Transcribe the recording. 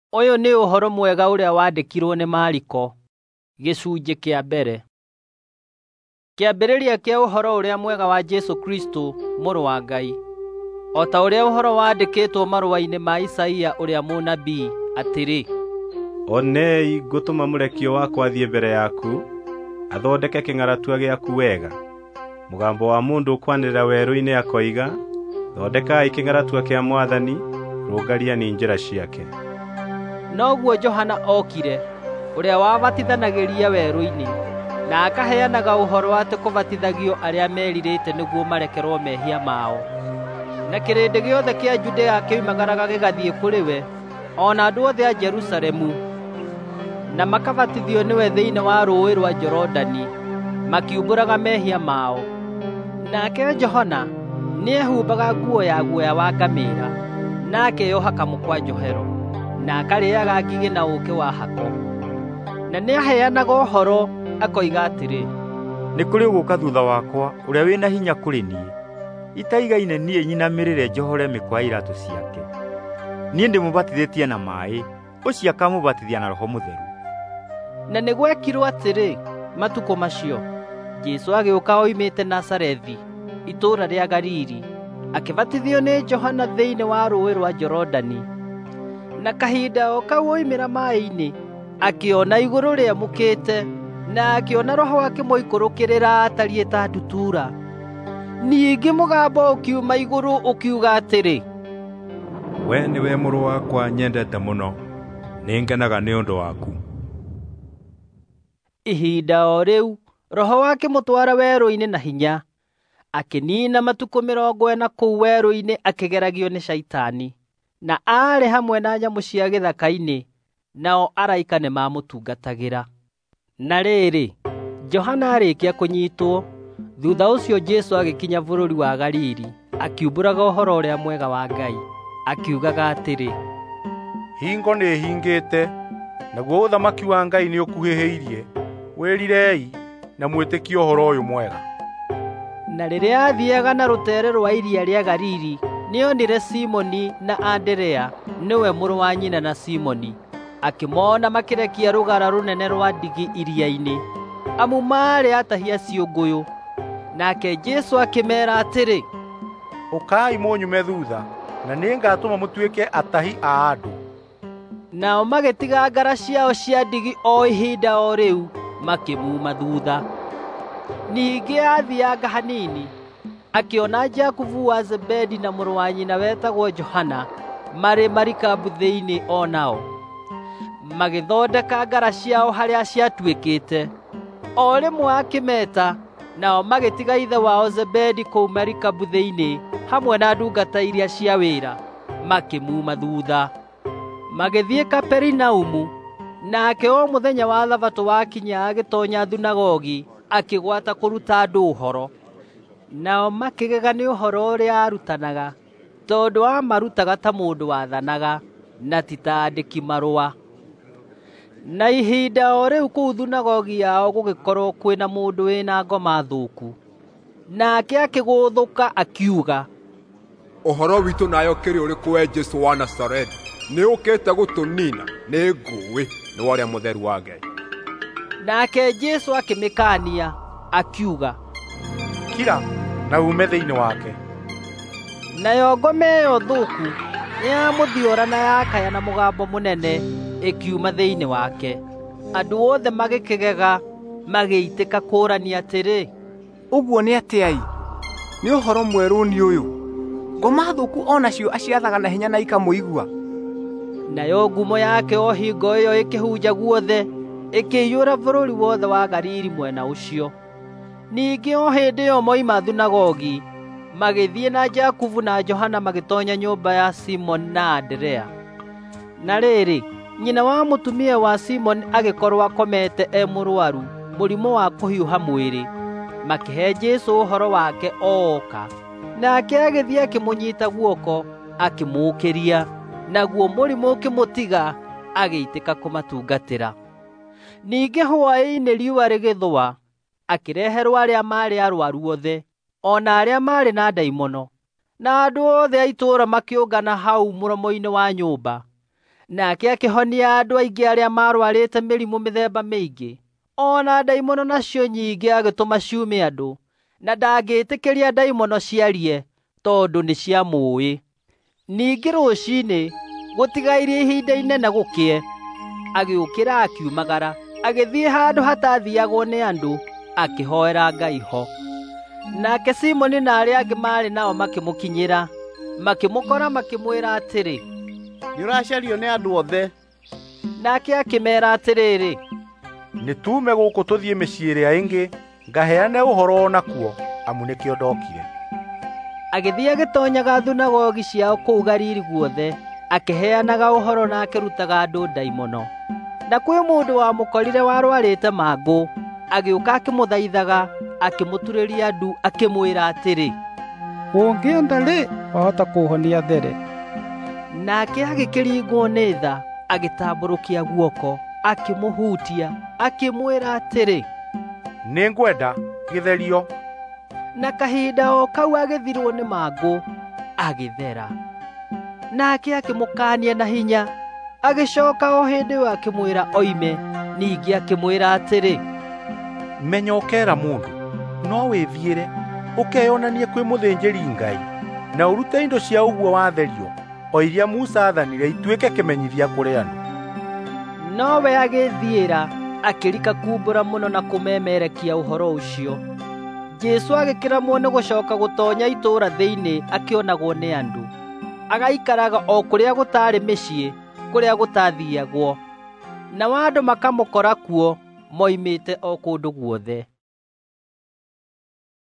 Ũyũ nĩ ũhoro mwega ũrĩa wandĩkirwo nĩ Mariko, gĩcunjĩ kĩa mbere. Kĩambĩrĩria kĩa ũhoro ũrĩa mwega wa Jesũ Kristo, mũrũ wa Ngai. O ta ũrĩa ũhoro wandĩkĩtwo marũa-inĩ ma Isaia ũrĩa mũnabii atĩrĩ: Onei ngũtũma mũrekio wakwa athiĩ mbere yaku, athondeke kĩng'aratua gĩaku wega. Mũgambo wa mũndũ ũkwanĩrĩra werũ-inĩ akoiga, thondekai kĩng'aratua kĩa Mwathani, rũngariai njĩra ciake. Noguo Johana okire, ũrĩa wabatithanagĩria werũ-inĩ, na akaheanaga ũhoro atĩ kũbatithagio arĩa merirĩte nĩguo marekerwo mehia mao. Na kĩrĩndĩ gĩothe kĩa Judea kĩoimagaraga gĩgathiĩ kũrĩ we, o na andũ othe a Jerusalemu, na makabatithio nĩwe thĩinĩ wa rũũĩ rwa Jorodani, makiumbũraga mehia mao. Nake Johana nĩehumbaga nguo ya guoya wa ngamĩĩra, na akeyoha kamũkwa njohero, na akarĩĩaga ngigĩ na ũũkĩ wa hako. Na nĩaheanaga ũhoro, akoiga atĩrĩ: Nĩ kũrĩ ũgũka thutha wakwa ũrĩa wĩna hinya kũrĩ niĩ, itaigaine niĩ nyinamĩrĩre njohore mĩkwa ya iratũ ciake. Niĩ ndĩmũbatithĩtie na maaĩ, ũcio akamũbatithia na Roho Mũtheru. Na nĩ gwekirwo atĩrĩ, matukũ macio, Jesũ agĩũka oimĩte Nazarethi, itũũra rĩa Galili, akĩbatithio nĩ Johana thĩinĩ wa rũũĩ rwa Jorodani. Na kahinda o kau oimĩra maaĩ-inĩ, akĩona igũrũ rĩamũkĩte, na akĩona Roho akĩmũikũrũkĩrĩra atariĩ ta ndutura. Ningĩ mũgambo ũkiuma igũrũ ũkiuga atĩrĩ: We nĩwe mũrũ wakwa nyendete mũno, nĩngenaga nĩ ũndũ waku. Ihinda o rĩu Roho akĩmũtwara werũ-inĩ na hinya, akĩniina matukũ 40 kũu werũ-inĩ akĩgeragio nĩ Shaitani, na aarĩ hamwe na nyamũ cia gĩthaka-inĩ, nao araika nĩmamũtungatagĩra. Na rĩrĩ, Johana arĩkia kũnyiitwo, thutha ũcio Jesũ agĩkinya bũrũri wa Galili, akiumbũraga ũhoro ũrĩa mwega wa Ngai, akiugaga atĩrĩ: Hingo nĩ hingĩte, naguo ũthamaki wa Ngai nĩ ũkuhĩhĩirie. Wĩrirei na mwĩtĩkie ũhoro ũyũ mwega. Na rĩrĩa athiaga na rũteere rwa iria rĩa Galili, nĩonire Simoni na Anderea, nĩwe mũrũ wa nyina na Simoni, akĩmona makĩrekia rũgara rũnene rwa ndigi iria-inĩ, amu maarĩ atahia ciũngũyũ. Nake Jesũ akĩmeera atĩrĩ: Ũkai mũnyume thuutha, na nĩngatũma mũtuĩke atahi a andũ. Nao magĩtiga ngara ciao cia ndigi o ihinda o rĩu, makĩmuuma thuutha. Ningĩ athianga hanini, akĩona Jakubu wa Zebedi na mũrũ wa nyina wetagwo Johana marĩ marikabu thĩinĩ o nao, magĩthondeka ngara ciao harĩa ciatuĩkĩte. O rĩmwe akĩmeta, nao magĩtiga ithe wao Zebedi kũu marikabu thĩinĩ hamwe na ndungata iria cia wĩra, makĩmuuma thuutha. Magĩthiĩ Kaperinaumu, nake o mũthenya wa Thabatũ wakinya agĩtoonya thunagogi, akĩgwata kũruta andũ ũhoro. Nao makĩgega nĩ ũhoro ũrĩa arutanaga, tondũ amarutaga ta mũndũ wathanaga, na ti ta andĩki marũa. Na ihinda o rĩu kũu thunagogi yao gũgĩkorwo kwĩna mũndũ wĩna ngoma thũku. Nake akĩgũthũka akiuga: Ũhoro witũ nayo kĩrĩ ũrĩkũ we Jesũ wa Nazarethi? Nĩ ũkĩte gũtũniina? Nĩ ngũĩ nĩ wa ũrĩa mũtheru wa Ngai. Nake Jesũ akĩmĩkaania, akiuga: Kira na ume thĩinĩ wake. Nayo ngoma ĩyo thũku nĩyamũthiora na yakaya na mũgambo mũnene, ĩkiuma thĩinĩ wake. Andũ othe magĩkĩgega, magĩitĩka kũũrania atĩrĩ: Ũguo nĩ atĩa? Nĩ ũhoro mwerũ nĩ ũyũ. Ngoma thũku onacio aciathaga na hinya na ikamũigua. Nayo ngumo yake o hingo ĩyo ĩkĩhunja guothe, ĩkĩiyũra bũrũri wothe wa Galili mwena ũcio. Ningĩ o hĩndĩ ĩyo moima thunagogi, magĩthiĩ na Jakubu na Johana magĩtoonya nyũmba ya Simoni na Anderea. Na rĩrĩ, nyina wa mũtumia wa Simoni agĩkorwo akomete mũrũaru mũrimũ wa kũhiũha mwĩrĩ. Makĩhe Jesũ ũhoro wake ooka, nake agĩthiĩ akĩmũnyiita guoko, akĩmũũkĩria, naguo mũrimũ ũkĩmũtiga, agĩitĩka kũmatungatĩra. Ningĩ hwaĩ-inĩ riũa rĩgĩthũa, akĩreherwo arĩa maarĩ arũaru othe, ona arĩa maarĩ na ndaimono, na andũ othe a itũũra makĩũngana hau mũromo-inĩ wa nyũmba. Nake akĩhonia andũ aingĩ arĩa marwarĩte mĩrimũ mĩthemba mĩingĩ, ona ndaimono nacio nyingĩ agĩtũma ciume andũ, na ndangĩtĩkĩria ndaimono ciarie tondũ nĩ ciamũĩ. Ningĩ rũciinĩ gũtigairie ihinda inene gũkĩe, agĩũkĩra akiumagara, agĩthiĩ handũ hatathiagwo nĩ andũ, akĩhoera Ngai ho. Nake Simoni na arĩa angĩ marĩ nao makĩmũkinyĩra, makĩmũkora makĩmwĩra atĩrĩ, "Nĩũracario nĩ andũ othe." Nake akĩmeera atĩrĩrĩ, "Nĩtuume gũkũ tũthiĩ mĩciĩ ĩrĩa ĩngĩ, ngaheane ũhoro o nakuo, amu nĩkĩo ndokire." Agĩthiĩ agĩtoonyaga thunagogi ciao kũu Galili guothe, akĩheanaga ũhoro na akĩrutaga andũ ndaimono. Na kwĩ mũndũ wamũkorire warwarĩte mangũ, agĩũka akĩmũthaithaga, akĩmũturĩria ndu, akĩmwĩra atĩrĩ, "Ũngĩenda rĩ, wahota kũũhonia there." Nake agĩkĩringwo nĩ tha, agĩtambũrũkia guoko, akĩmũhutia, akĩmwĩra atĩrĩ, "Nĩngwenda, gĩtherio." Na kahinda o kau agĩthirwo nĩ mangũ, agĩthera. Nake akĩmũkaania na hinya, agĩcooka o hĩndĩ ĩyo akĩmwĩra oime, ningĩ akĩmwĩra atĩrĩ, "Menya ũkeera mũndũ, no wĩthiĩre, ũkeyonanie kwĩ mũthĩnjĩri Ngai, na ũrute indo cia ũguo watherio, o iria Musa aathanire ituĩke kĩmenyithia kũrĩ andũ." Nowe agĩthiĩra, akĩrika kumbũra mũno na kũmemerekia ũhoro ũcio. Jesũ agĩkĩramwo nĩ gũcooka gũtoonya itũũra thĩinĩ akĩonagwo nĩ andũ. Agaikaraga o kũrĩa gũtaarĩ mĩciĩ, kũrĩa gũtathiagwo. Nao andũ makamũkora kuo, moimĩte o kũndũ guothe.